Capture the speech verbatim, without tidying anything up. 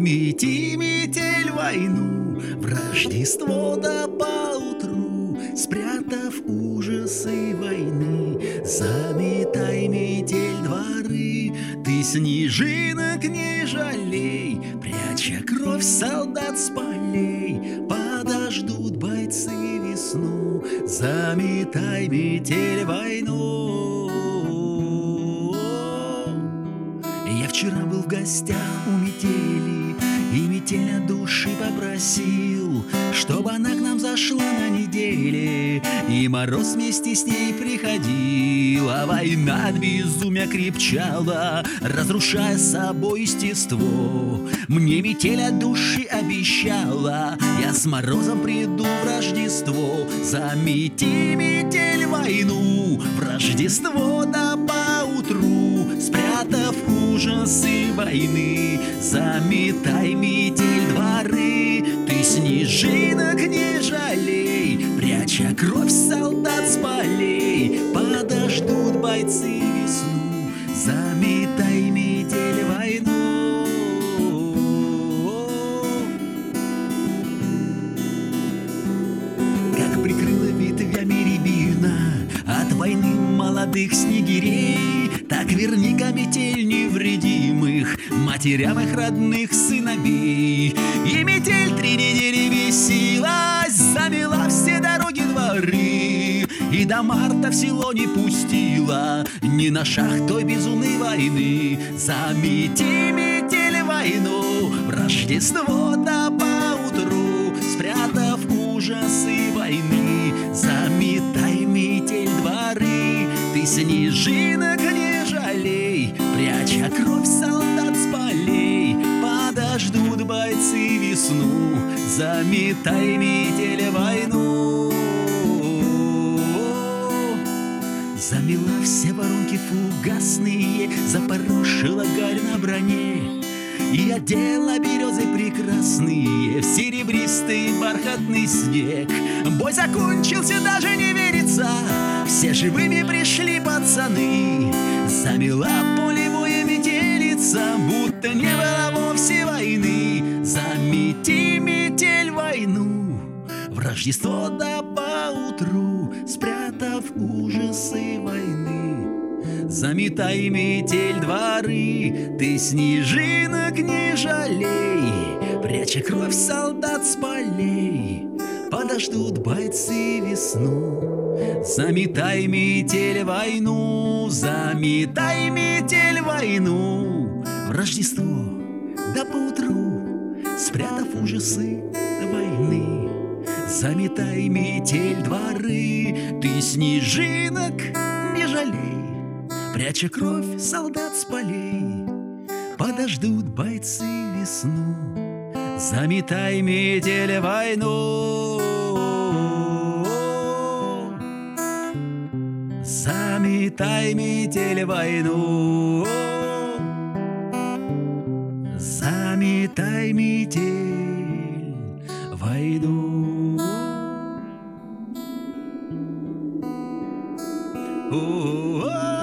Замети, метель, войну в Рождество да поутру, спрятав ужасы войны. Заметай, метель, дворы, ты снежинок не жалей, пряча кровь солдат с полей. Подождут бойцы весну. Заметай, метель, войну. Я вчера был в гостях у метели, и метель от души попросил, чтобы она к нам зашла на неделе, и мороз вместе с ней приходил. А война от безумия крепчала, разрушая собой естество. Мне метель от души обещала, я с морозом приду в Рождество. Замети, метель, войну в Рождество да поутру, спрятав ужасы войны. Заметай, метель, дворы, ты снежинок не жалей, пряча кровь солдат с полей. Подождут бойцы весну. Заметай, метель, войну. Как прикрыла ветвями рябина от войны молодых снегирей, так верни-ка, метель, невредимых матерям их родных сыновей. И метель три недели бесилась, замела все дороги, дворы, и до марта в село не пустила ни на шаг той безумной войны. Замети, метель, войну в Рождество да поутру, спрятав ужасы войны. Заметай, метель, дворы, ты снежинок не жалей, пряча кровь солдат с полей. Подождут бойцы весну. Заметай, метель, войну. Замела все воронки фугасные, запорошила гарь на броне, и одела березы прекрасные в серебристый бархатный снег. Бой закончился, даже не верится, все живыми пришли пацаны. Замела полевое метелица, будто не было вовсе войны. Замети, метель, войну в Рождество да поутру, спрятав ужасы войны. Заметай, метель, дворы, ты снежинок не жалей, пряча кровь солдат с полей. Подождут бойцы весну. Заметай, метель, войну. Заметай, метель, войну в Рождество да поутру, спрятав ужасы войны. Заметай, метель, дворы, ты снежинок не жалей, пряча кровь солдат с полей. Подождут бойцы весну. Заметай, метель, войну. Заметай, метель, войну. Заметай, метель, войну. О-о-о.